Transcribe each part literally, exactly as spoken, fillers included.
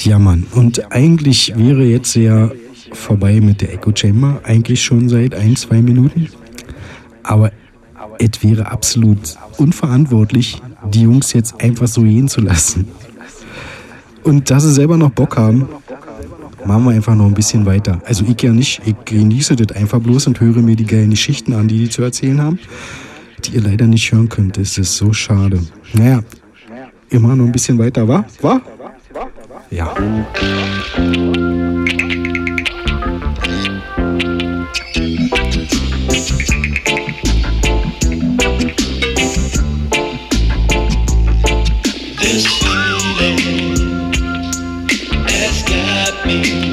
Ja, Mann. Und eigentlich wäre jetzt ja vorbei mit der Echo Chamber. Eigentlich schon seit ein, zwei Minuten. Aber es wäre absolut unverantwortlich, die Jungs jetzt einfach so gehen zu lassen. Und da sie selber noch Bock haben, machen wir einfach noch ein bisschen weiter. Also ich ja nicht. Ich genieße das einfach bloß und höre mir die geilen Geschichten an, die die zu erzählen haben, die ihr leider nicht hören könnt. Das ist so schade. Naja, ihr machen noch ein bisschen weiter, wa? Wa? Ja. This feeling has got me.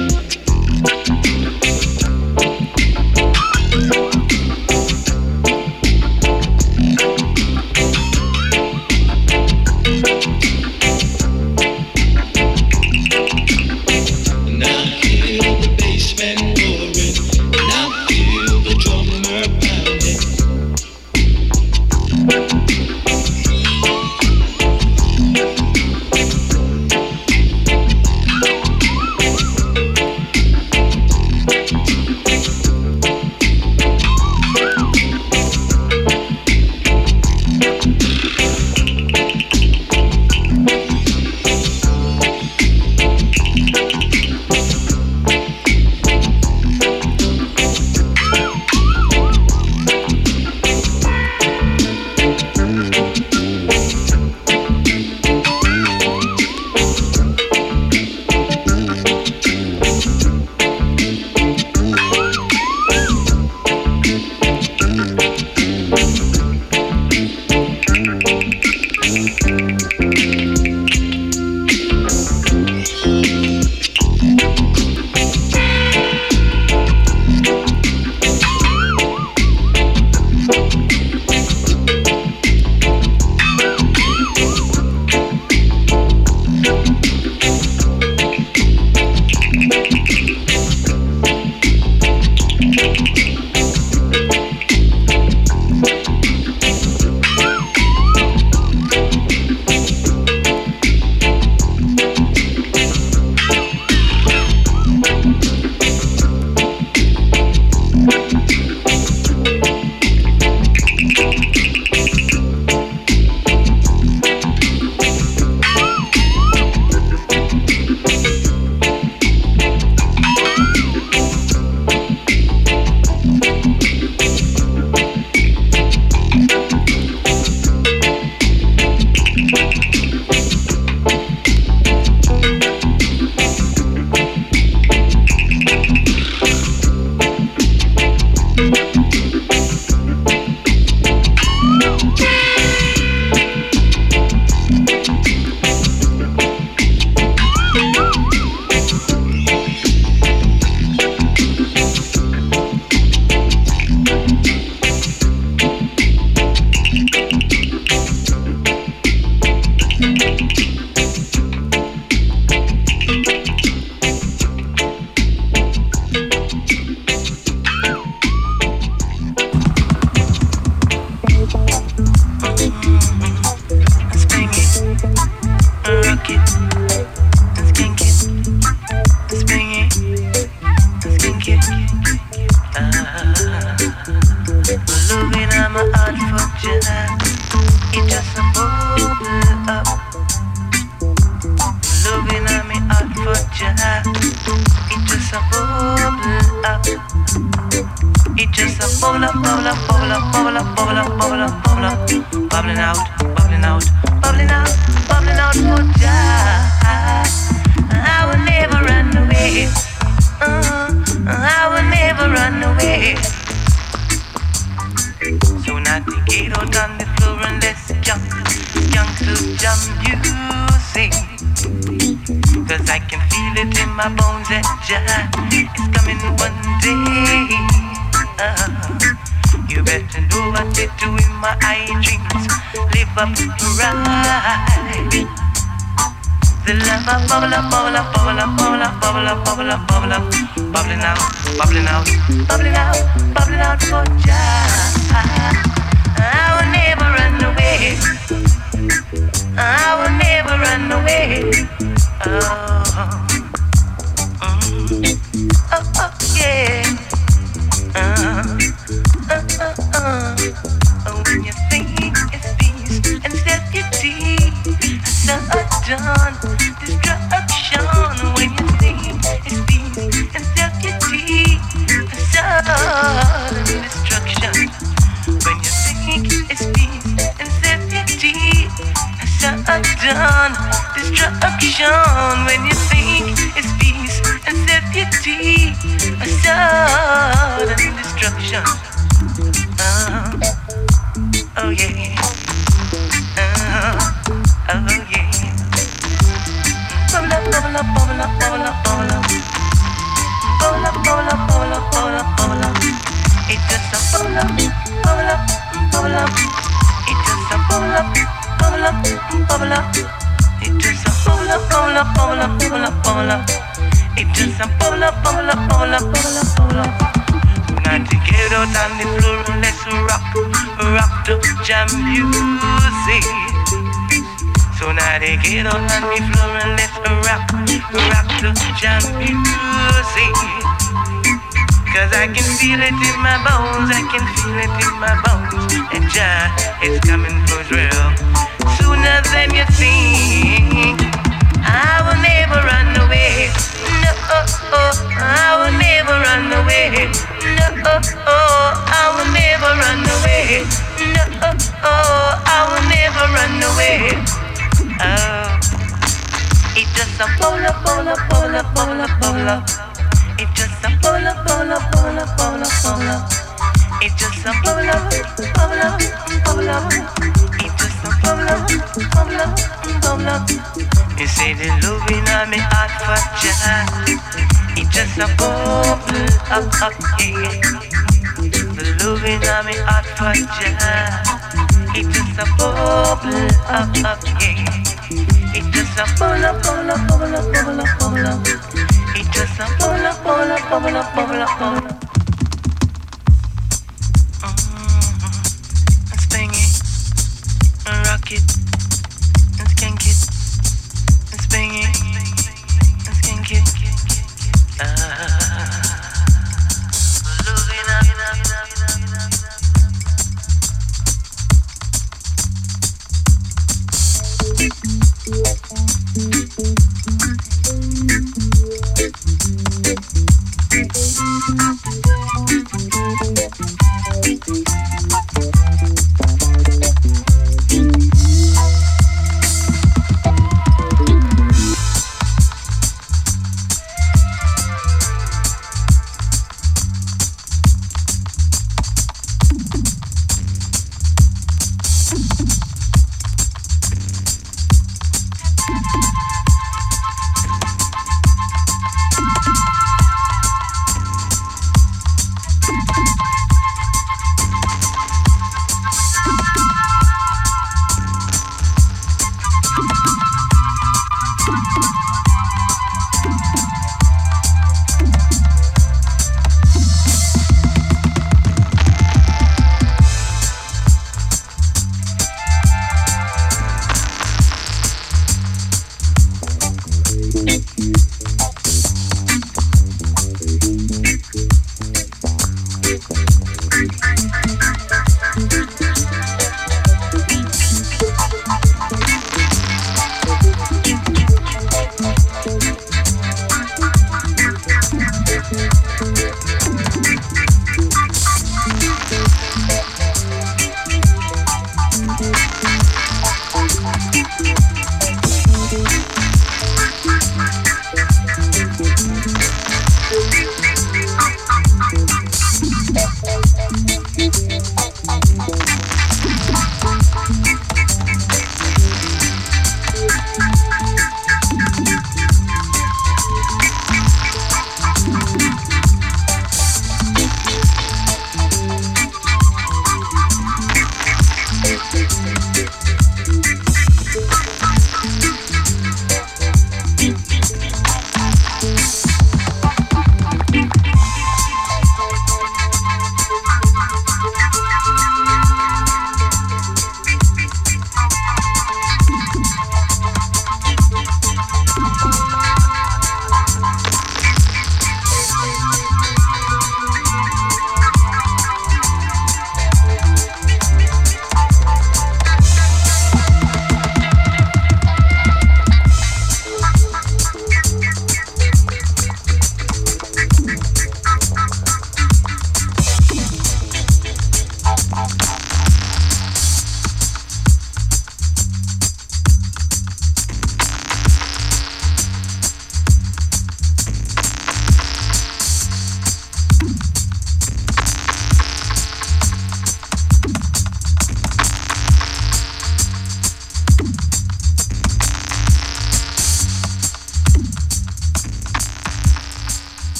The love up, bubble up, bubble up, bubble up, bubble up, bubble up, bubble up, bubble up, bubbling out, bubbling out, bubbling out, bubbling out for Jah. I will never run away. I will never run away. Oh. destruction. When you think it's peace and safety, a sudden destruction. When you think it's peace and safety, a sudden destruction. When you think it's peace and safety, a sudden destruction. Uh, oh yeah. Uh, oh yeah. Bubble up, bubble up, bubble up, bubble up, bubble up. Bubble up, bubble up, bubble up, bubble up, bubble up. It just a bubble up, bubble up, bubble up. It just a bubble up, bubble up, bubble up. It just a bubble up, bubble up, bubble up, bubble up, bubble up. It just a bubble up, bubble up, bubble up, bubble up, bubble up. Now to get out on the floor and let's rock, rock the jam music. So now they get out on the floor and let's rock, rock the jam music. Cause I can feel it in my bones, I can feel it in my bones. And Jah is coming for real. Sooner than you think, I will never run away. No, oh, oh, I will never run away. No, oh, oh, I will never run away. No, oh, oh, I will never run away. Oh, it just a bubble up, bubble up, bubble up, bubble up, bubble up. It just a bubble up, bubble up, bubble up, bubble up, bubble up. It just a bubble up, bubble up, bubble up. It just a bubble up, bubble up, bubble up. You say the love in my heart for Jah. It just a bubble up, up, yeah. The love in my heart for Jah. It just a bubble up, up, yeah. It just a bubble up, bubble up, bubble up, bubble up, bubble up. It just a bubble up, bubble up, bubble up, bubble up, bubble up. Mm-hmm. Spring it, and rock it, and skank it, and spring it, and skank it. Ah, losing up. Thank you.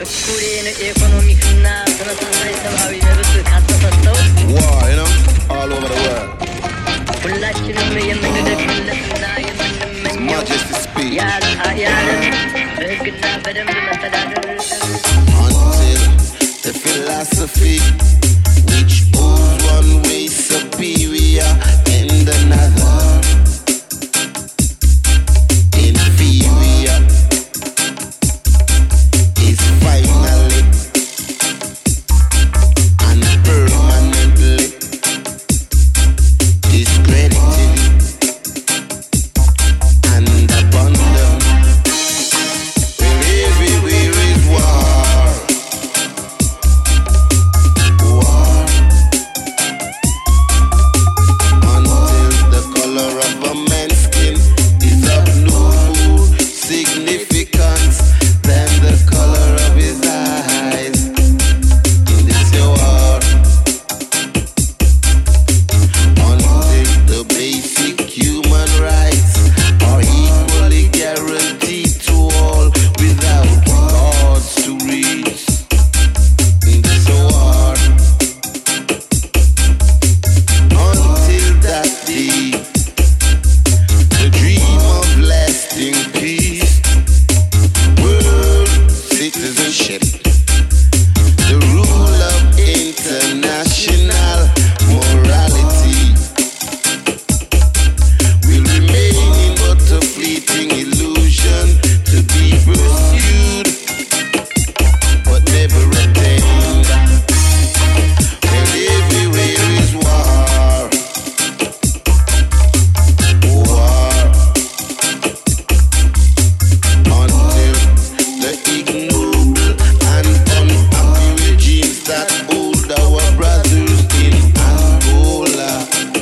War, you know, all over the world. His Majesty's speech. Until the philosophy which owes one way superior and another inferior is finally and permanently discredited and abandoned. Where everywhere is war, war, until the color of a man's skin is of no more significance than the color of his eyes. In this war, until the basic human rights are equally guaranteed to all without regards to race. In this war, until that day, the dream of lasting peace, world citizenship, the rule of international morality will remain in but a fleeting illusion to be pursued but never attained. Well, everywhere is war, war, until the ignoble and unhappy regimes that hold our brothers in Angola,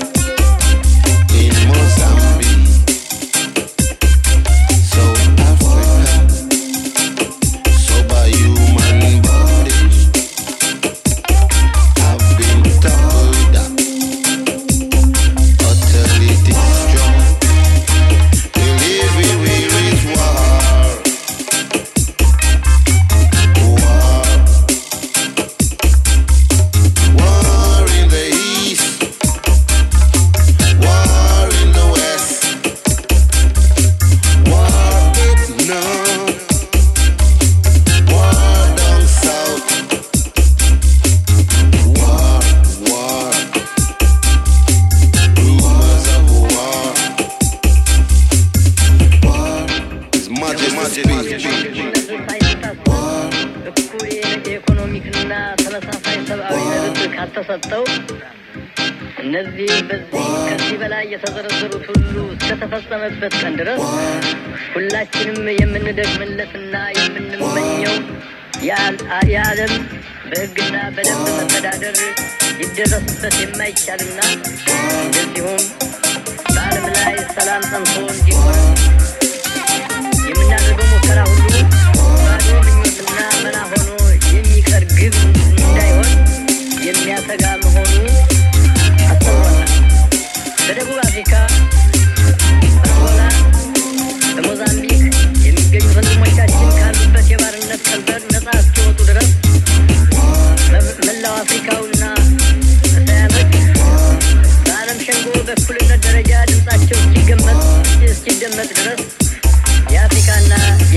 in Mozambique, South Africa, subhuman bodies have been toppled, utterly destroyed. Well, everywhere is war, war, war in the east, war in the west, war up north, war down south, war, war, rumors of war, war, His Majesty's speech. ኢኮኖሚክና ተመሳሳይ ሰብአዊ መብት ካልተሰጠው እነዚህ በዚህ ከዚህ በላይ የተዘረዘሩት ሁሉ እስከተፈጸመበት ቀን ድረስ ሁላችንም የምንደግምለትና የምንመኘው የዓለም በሕግና በደንብ መተዳደር ሊደረስበት የማይቻልና እንደዚሁም በዓለም ላይ ሰላም ጸንቶ እንዲኖር የምናደርገው ሙከራ ሁሉ ባዶ ምኞትና መና ሆኖ የሚቀር ግብ እንዳይሆን የሚያሰጋ መሆኑ አስተውለናል። በደቡብ አፍሪካ፣ በአንጎላ፣ በሞዛምቢክ የሚገኙ ወንድሞቻችን ካሉበት የባርነት ቀንበር ነፃ እስኪወጡ ድረስ መላው አፍሪካውና እስያኖች በዓለም ሸንጎ በእኩልነት ደረጃ ድምፃቸው እስኪገመጥ እስኪደመጥ ድረስ የአፍሪካና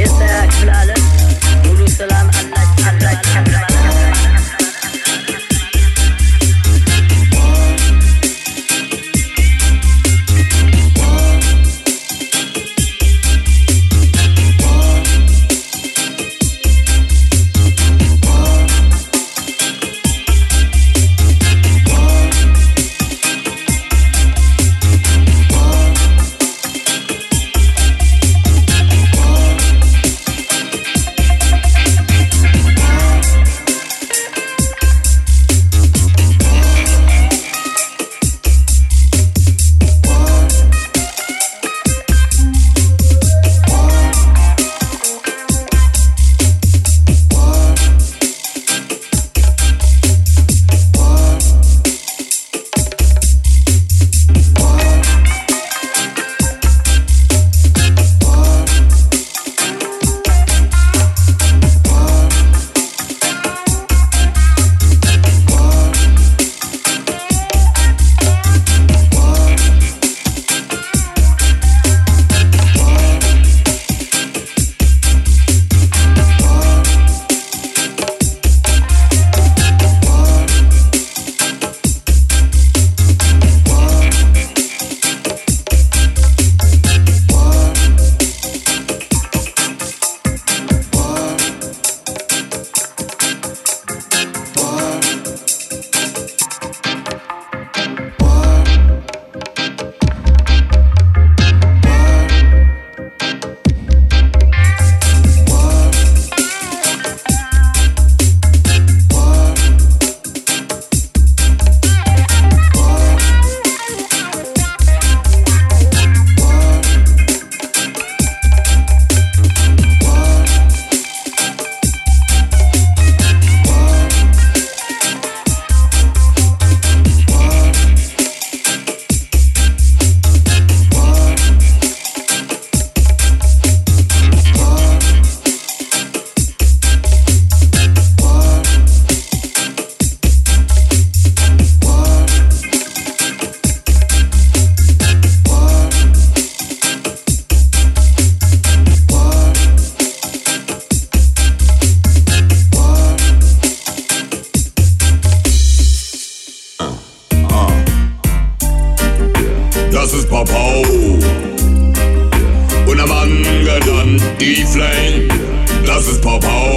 das ist Pow-Pow.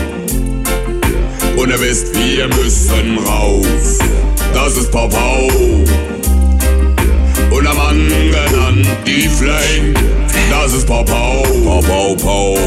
Und ihr wisst, wir müssen raus, das ist Pow-Pow. Und der Mann genannt die Flame, das ist Pow-Pow. Pow-Pow-Pow.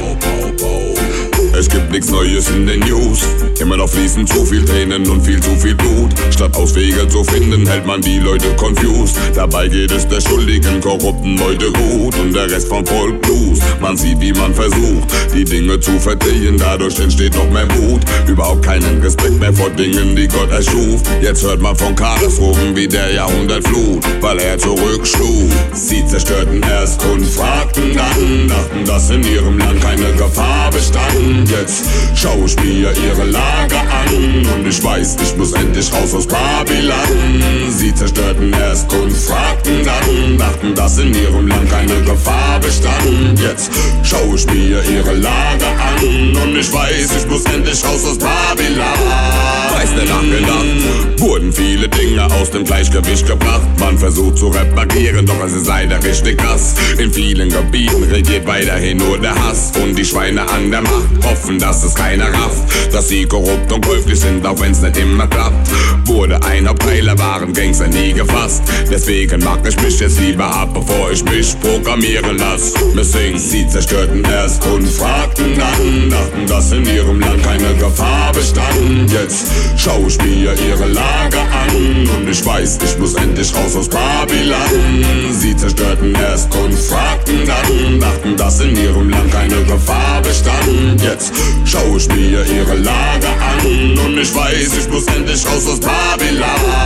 Es gibt nichts Neues in den News. Immer noch fließen zu viel Tränen und viel zu viel Blut. Statt Auswege zu finden, hält man die Leute confused. Dabei geht es der schuldigen, korrupten Leute gut und der Rest vom Volk blues. Man sieht, wie man versucht, die Dinge zu verdrehen. Dadurch entsteht noch mehr Wut. Überhaupt keinen Respekt mehr vor Dingen, die Gott erschuf. Jetzt hört man von Katastrophen wie der Jahrhundertflut, weil er zurückschlug. Sie zerstörten erst und fragten dann, dachten, dass in ihrem Land keine Gefahr bestand. Jetzt schau ich mir ihre Lage an und ich weiß, ich muss endlich raus aus Babylon. Sie zerstörten erst und fragten dann, dachten, dass in ihrem Land keine Gefahr bestand. Jetzt schau ich mir ihre Lage an und ich weiß, ich muss endlich raus aus Babylon. Weiß nicht lang gedacht, wurden viele Dinge aus dem Gleichgewicht gebracht. Man versucht zu reparieren, doch es ist leider richtig krass. In vielen Gebieten regiert weiterhin nur der Hass und die Schweine an der Macht hoffen, dass es keiner rafft, dass sie korrupt und käuflich sind, auch wenn's nicht immer klappt. Wurde ein Hauptteiler, waren Gangster nie gefasst. Deswegen mach ich mich jetzt lieber ab, bevor ich mich programmieren lass. Missing, sie zerstörten erst und fragten dann, dachten, dass in ihrem Land keine Gefahr bestand. Jetzt schau ich mir ihre Lage an und ich weiß, ich muss endlich raus aus Babylon. Sie zerstörten erst und fragten dann, dachten, dass in ihrem Land keine Gefahr bestand. Jetzt schau ich mir ihre Lage an und ich weiß, ich muss endlich raus aus Babylon.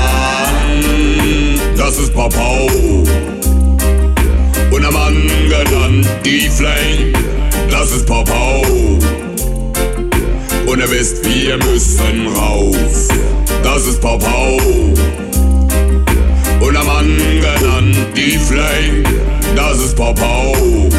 Das ist Pow-Pow. Und der Mann genannt die Flame, das ist Pow-Pow. Und ihr wisst, wir müssen raus, das ist Pow-Pow. Und der Mann genannt die Flame, das ist Pow-Pow.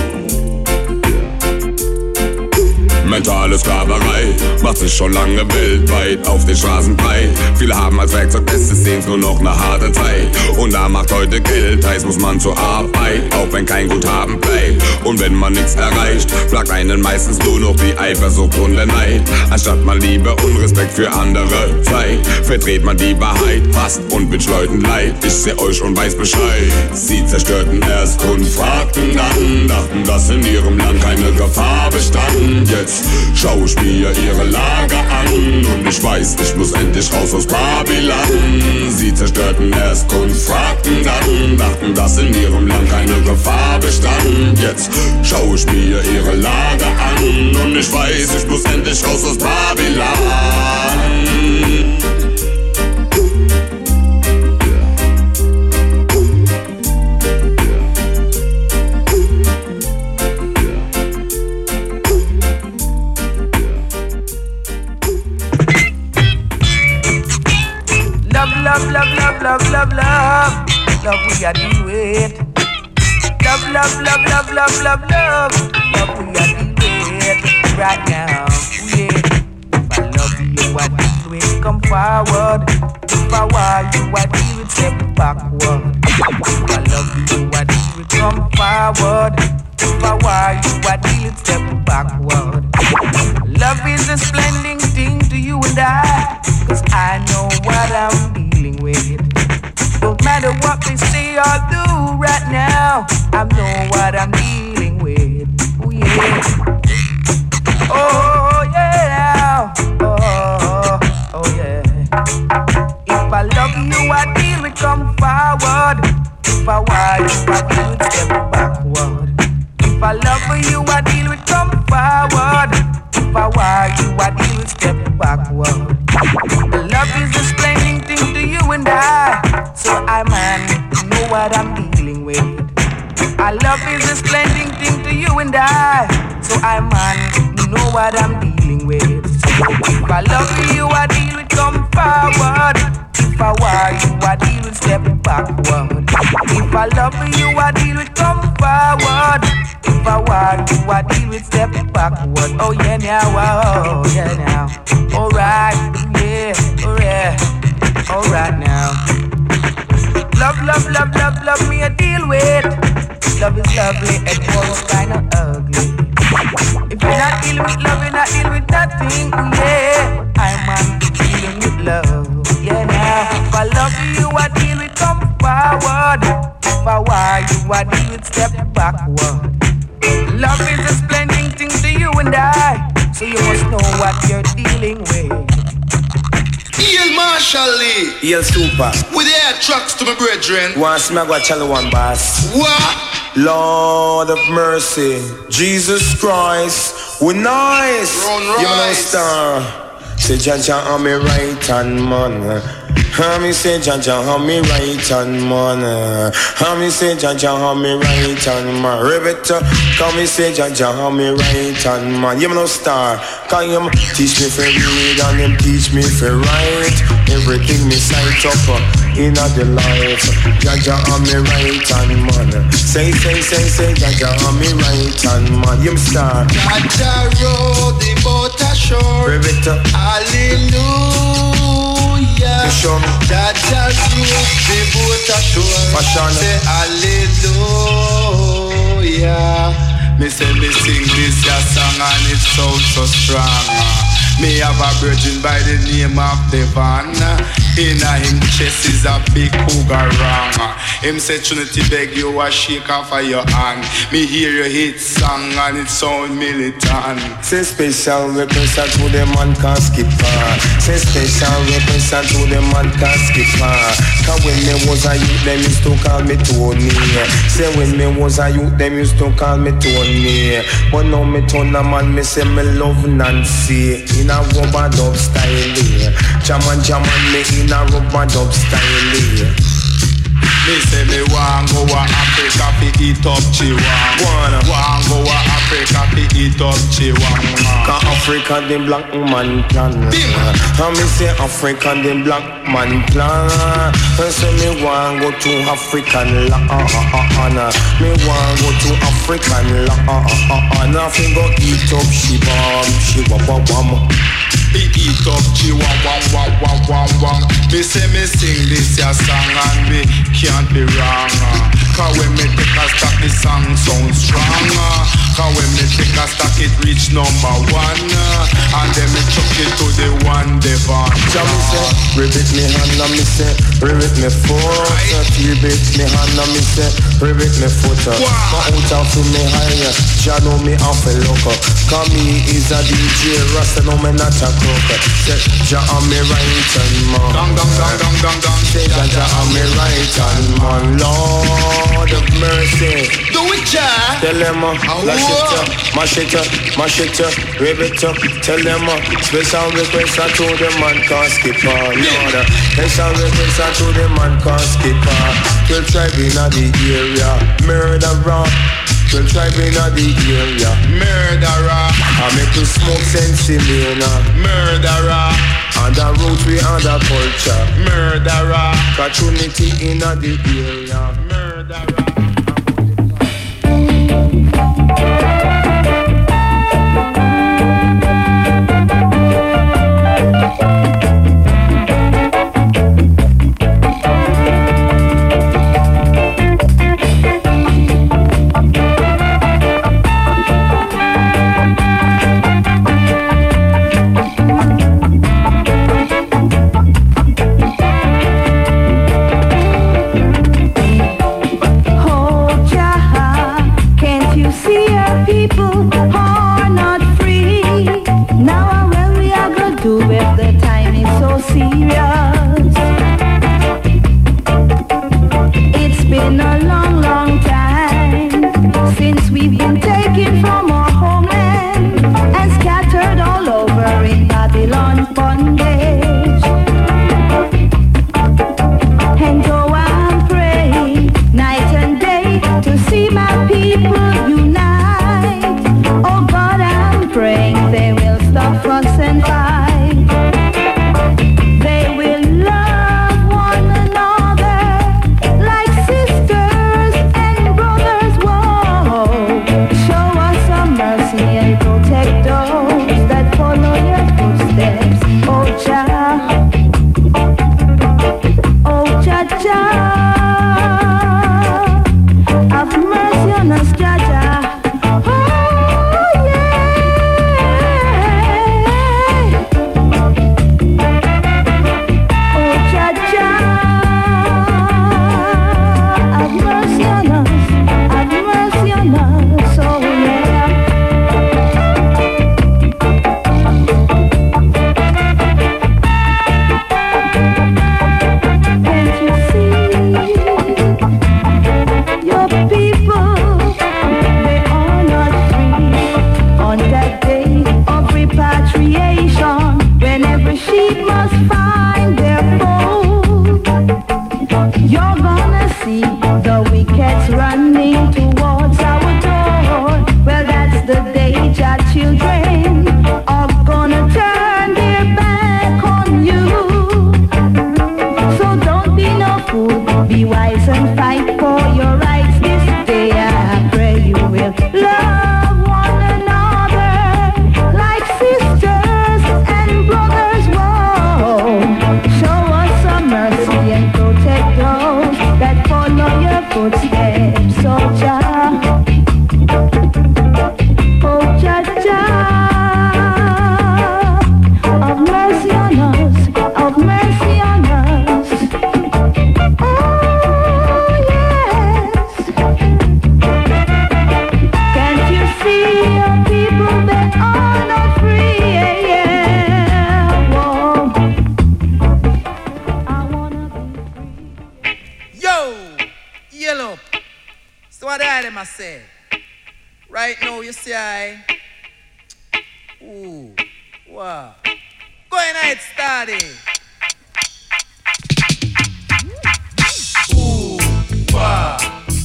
Mentale Sklaverei macht sich schon lange weltweit auf den Straßen breit. Viele haben als Werkzeug des Systems nur noch eine harte Zeit. Und da macht heute Geld, heißt muss man zur Arbeit, auch wenn kein Guthaben bleibt. Und wenn man nichts erreicht, plagt einen meistens nur noch die Eifersucht und der Neid. Anstatt mal Liebe und Respekt für andere zeigt, verdreht man die Wahrheit, passt und wünscht Leuten leid. Ich seh euch und weiß Bescheid. Sie zerstörten erst und fragten dann, dachten, dass in ihrem Land keine Gefahr bestand. Jetzt schau ich mir ihre Lage an und ich weiß, ich muss endlich raus aus Babylon. Sie zerstörten erst und fragten dann, dachten, dass in ihrem Land keine Gefahr bestand. Jetzt schau ich mir ihre Lage an und ich weiß, ich muss endlich raus aus Babylon. Love, love, love, love, love, love, love we are deal with. Love, love, love, love, love, love, love, love we are deal with right now. Yeah, if I love you, I deal with. Come forward. If I want you, I deal with. Step backward. If I love you, I deal with. Come forward. If I want you, I deal with. Step backward. Love is a splendid thing to you and I, 'cause I know what I'm dealing with. Don't matter what they say or do right now, I know what I'm dealing with. Oh yeah. Oh yeah. Oh, oh yeah. If I love you, I deal with come forward. If I want you, I deal with step backward. If I love you, I deal with come forward. If I want you, I deal with step backward. Love is a splendid thing to you and I, so I man know what I'm dealing with. I love is a splendid thing to you and I, so I man know what I'm dealing with. So if I love you, I deal with come forward. If I want you, I deal with step backward. If I love you, I deal with come forward. If I want you, I deal with step backward. Oh yeah now, oh yeah now. Alright, yeah, alright, alright now. Love, love, love, love, love me I deal with. Love is lovely and all is kinda ugly. If I heal with love and I heal with nothing. Yeah, I'm on healing with love. Yeah, now if I love you, I deal with come forward. If I want you, I deal with step backward. Love is a splendid thing to you and I, so you must know what you're dealing with. Ian Marshall Lee, Ian Super, with the air trucks to my brethren. Once me go tell one boss. What? Lord of mercy, Jesus Christ, we nice. Run You know rise. star. Say Jaja on me right hand man. How me say Jaja on me right hand man. How me say Jaja on me right hand man. Ribbit, come me say Jaja on me right hand man. You know star. Can you teach me for read and him teach me for write. Everything me sight up in the life. Jaja on me right hand man. Say say say say Jaja on me right hand man. You star. Jaja rode the boat ashore. Ribbit. Hallelujah. Jaja rode the boat ashore. Fashion. Say hallelujah. Me say me sing this ya song and it sounds so strong. Me have a virgin by the name of Devon. In a him chest is a big cougar wrong. Him say Trinity beg you a shake off of your hand. Me hear your hit song and it sound militant. Say special represent to the man can skip her. Say special represent to the man can skip her. Cause when me was a youth them used to call me Tony. Say when me was a youth them used to call me Tony. But now me turn a man me say me love Nancy. In a rubber dub style. Jaman jaman me in a rubber dub style. Me say me want go a Africa fi eat up chihuahua. Want go a Africa fi eat up chihuahua. Cause Africa the black man plan. And me say Africa the black man plan. And say me want go to African land. Me want go to African land. I fi go eat up shibam, shibam. He eat up chihuahua, wah, wah, wah, wah. Me say me sing this ya song and me can't be wrong. Cause when me take a stock, the song sounds strong. Cause when me take a stock, it reach number one. And then me chuck it to the one Devon. Ja me say, ribbit me hand and me say, ribbit me foot. Ribbit me hand and me say, ribbit me foot. My out of me higher, Ja know me off a loco. Cause me is a D J, Rasta know me not a crook. Say, Ja on me right hand man. Dang, dang, dang, dang, dang, dang. Say, Ja Ja on me right hand man. Lord of mercy. Do it, Ja. Tell them, uh, lash it up, mash it up, mash it up, rip it up. Tell them, uh, special request to the man can skip on. Lord, uh, special request to the man can skip on. Twelve tribe in the area, murderer. Twelve tribe in the area, Murderer. I make you smoke sense in me, Murderer. and the root we and the culture. Murderer. Opportunity in the area, Murderer. Have mercy on us, Jaja. Oh, yeah. children are gonna turn their back on you. So don't be no fool, be wise and fight for your rights this day. I pray you will love one another like sisters and brothers. Whoa, show us some mercy and protect those that follow your footsteps. So Jah, oh Jah Jah, have mercy on us, have mercy on us. Oh yes, can't you see your people, they are not free? Yeah, yeah. Whoa. I wanna be free. Yo, yellow. So what I them I say? Right now you see I. Ooh, wow. Go ahead and start it. Ooh, wow.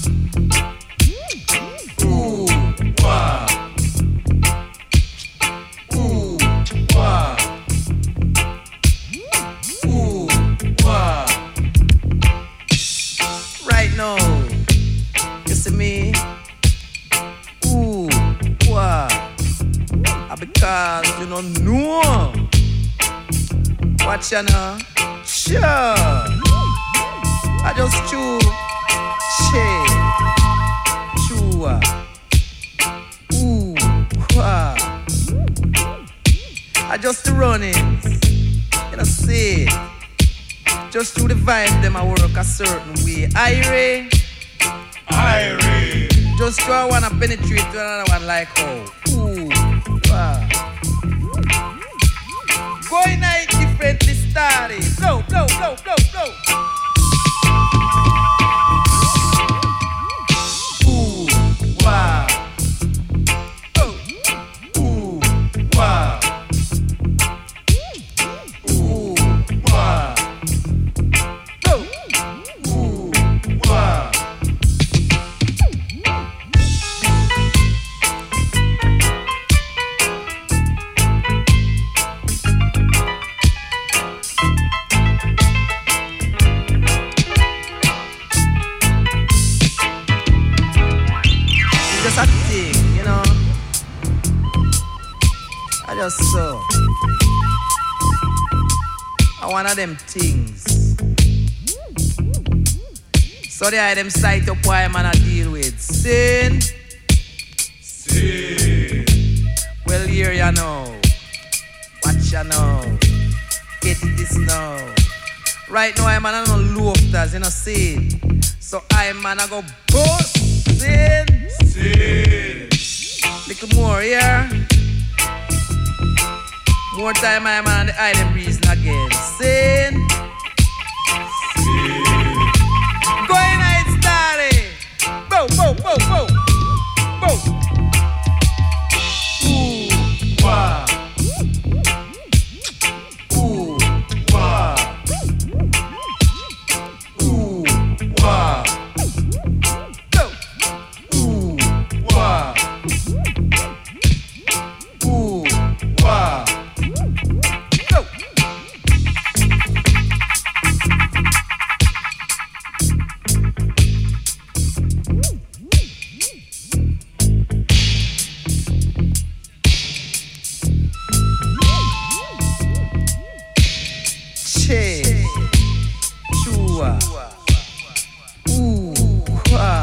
Ooh, wow. Ooh, wow. Ooh, wow. Right now, you see me? Ooh, wow. Ah, because you don't know. Watch ya now. Sure. I just chew. Shit. Chew. Ooh, wow. I just the runnings. You know, see it. Just through the vibe, them I work a certain way. Irie. Irie. Just try one and penetrate to another one like how. Ooh, wow. Going night differently started. Blow, blow, blow, blow, blow. Ooh, wow. Oh, ooh, wow. Ooh, wow. Oh, ooh, wow. Just a thing, you know. I just saw. I one of them things. So they are them sight up why man I deal with. Sin. Sin. Well here you know. Watch you know. Get this now. Right now I'm on no lofters, you know, sin. So I man I go bust. Sin. Sin. Little more here. More time I'm on the item reason again. Sin. Sin. Go in and start it. Bow, bow, bow, bow. Bow. Ooh, wow. Ooh, wow. Ooh, wow. Go. Ooh, wow. Ooh, wow. Go. Che. Chua. Ooh, wow.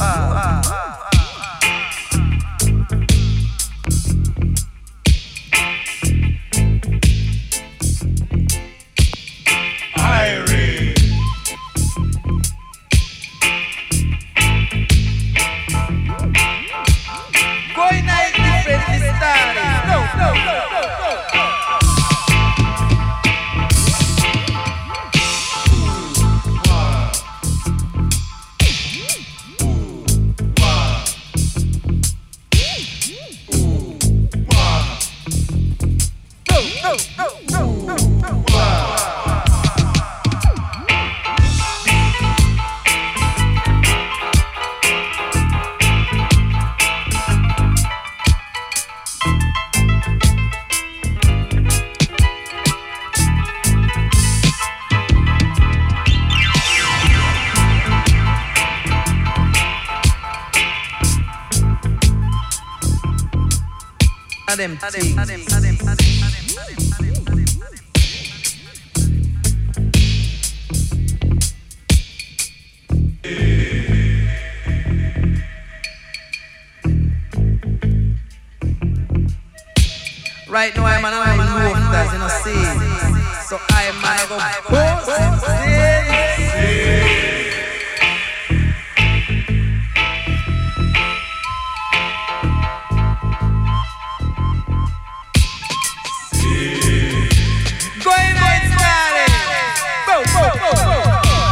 Irie. Going night differently started. No, no, no, no, no. Wow. them things. Right now I'm on a loaf that's in a sea. So I'm on a go boss going on, Smally. Go, go, go, go.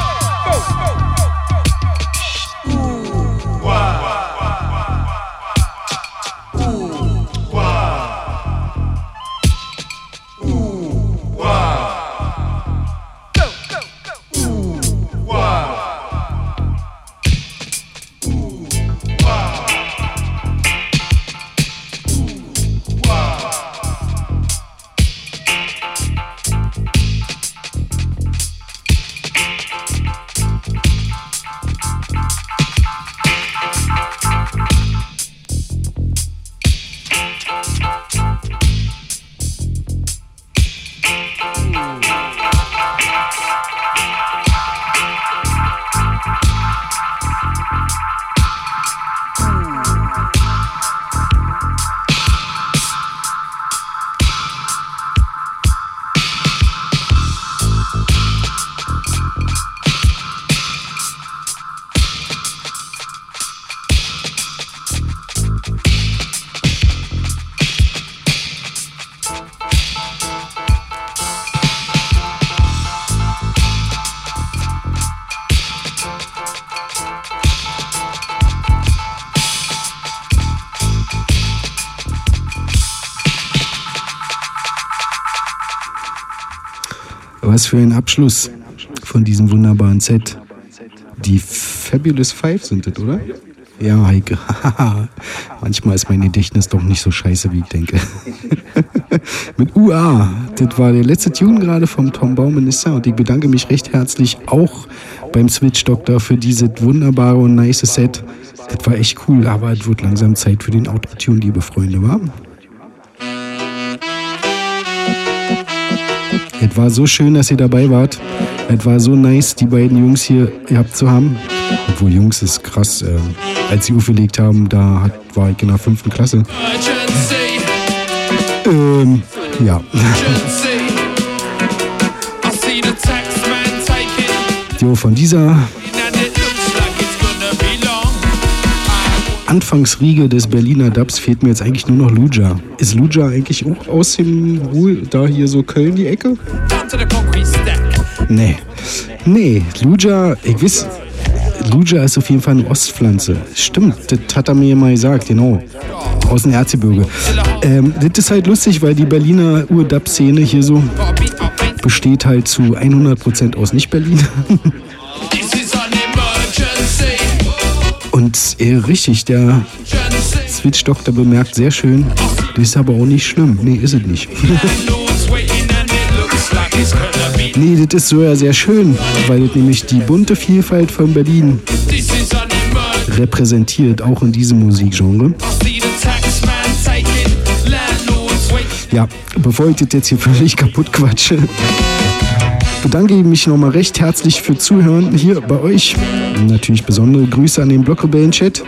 Was für ein Abschluss von diesem wunderbaren Set. Die Fabulous Five sind das, oder? Ja, Heike. Manchmal ist mein Gedächtnis doch nicht so scheiße, wie ich denke. Mit U A. Das war der letzte Tune gerade vom Tom Bauminister und ich bedanke mich recht herzlich auch beim Switch Doctor für dieses wunderbare und nice Set. Das war echt cool, aber es wird langsam Zeit für den Autotune, liebe Freunde, wa? Es war so schön, dass ihr dabei wart. Es war so nice, die beiden Jungs hier gehabt zu haben. Obwohl, Jungs ist krass. Äh, als sie aufgelegt haben, da hat, war ich in der fünften Klasse. Ähm, ja. Jo, von dieser Anfangsriege des Berliner Dubs fehlt mir jetzt eigentlich nur noch Luja. Ist Luja eigentlich auch aus dem Ruhl, da hier so Köln die Ecke? Nee. Nee, Luja, ich weiß, Luja ist auf jeden Fall eine Ostpflanze. Stimmt, das hat er mir mal gesagt, genau. Aus dem Erzgebirge. Ähm, das ist halt lustig, weil die Berliner Ur-Dub-Szene hier so besteht halt zu hundert Prozent aus Nicht-Berliner. Und äh, richtig, der Switch Doctor bemerkt sehr schön, das ist aber auch nicht schlimm. Nee, ist es nicht. Nee, das ist so ja sehr schön, weil das nämlich die bunte Vielfalt von Berlin repräsentiert, auch in diesem Musikgenre. Ja, bevor ich das jetzt hier völlig kaputt quatsche, bedanke ich mich nochmal recht herzlich für Zuhören hier bei euch. Und natürlich besondere Grüße an den Blockrebellen-Chat.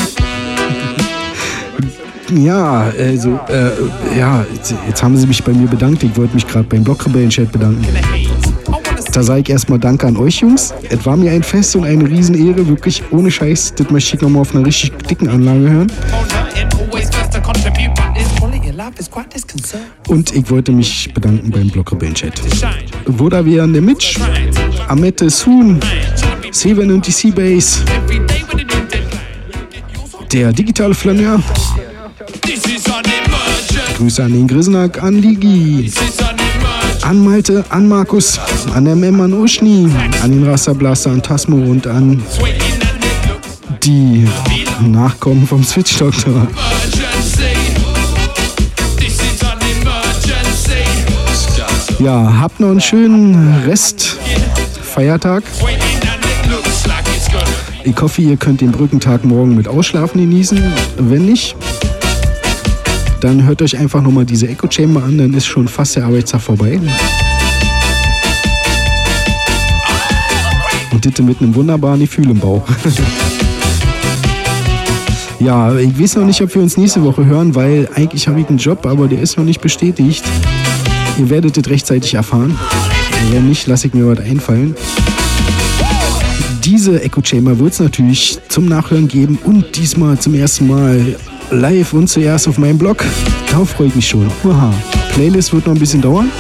Ja, also, äh, ja, jetzt haben sie mich bei mir bedankt. Ich wollte mich gerade beim Blockrebellen-Chat bedanken. Da sage ich erstmal Danke an euch, Jungs. Es war mir ein Fest und eine Riesenehre, wirklich ohne Scheiß. Das möchte ich nochmal auf einer richtig dicken Anlage hören. Und ich wollte mich bedanken beim Blockrebellen-Chat. Vodavian, der Mitch, Amette, Soon, Seven und die Seabase, der digitale Flaneur. Grüße an den Grisnack, an Ligi, an Malte, an Markus, an M M, an Uschni, an den Rasterblaster, an Tasmo und an die Nachkommen vom Switch Doctor. Ja, habt noch einen schönen Rest Feiertag. Ich hoffe, ihr könnt den Brückentag morgen mit Ausschlafen genießen. Wenn nicht, dann hört euch einfach nochmal diese Echo Chamber an, dann ist schon fast der Arbeitstag vorbei. Und das mit einem wunderbaren Gefühl im Bauch. Ja, ich weiß noch nicht, ob wir uns nächste Woche hören, weil eigentlich habe ich einen Job, aber der ist noch nicht bestätigt. Ihr werdet das rechtzeitig erfahren. Wenn nicht, lasse ich mir was einfallen. Diese Echo Chamber wird es natürlich zum Nachhören geben und diesmal zum ersten Mal live und zuerst auf meinem Blog. Darauf freue ich mich schon. Aha. Playlist wird noch ein bisschen dauern.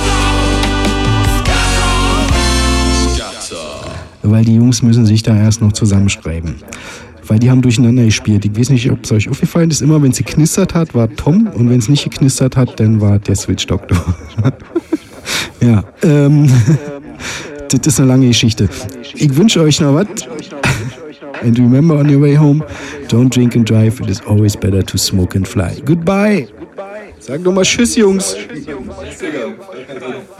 Weil die Jungs müssen sich da erst noch zusammenschreiben. Weil die haben durcheinander gespielt. Ich weiß nicht, ob es euch aufgefallen ist. Immer wenn es geknistert hat, war Tom. Und wenn es nicht geknistert hat, dann war der Switch-Doktor. Ja, ähm, das ist eine lange Geschichte. Ich wünsche euch noch was. And remember on your way home, don't drink and drive. It is always better to smoke and fly. Goodbye. Sag doch mal Tschüss, Jungs.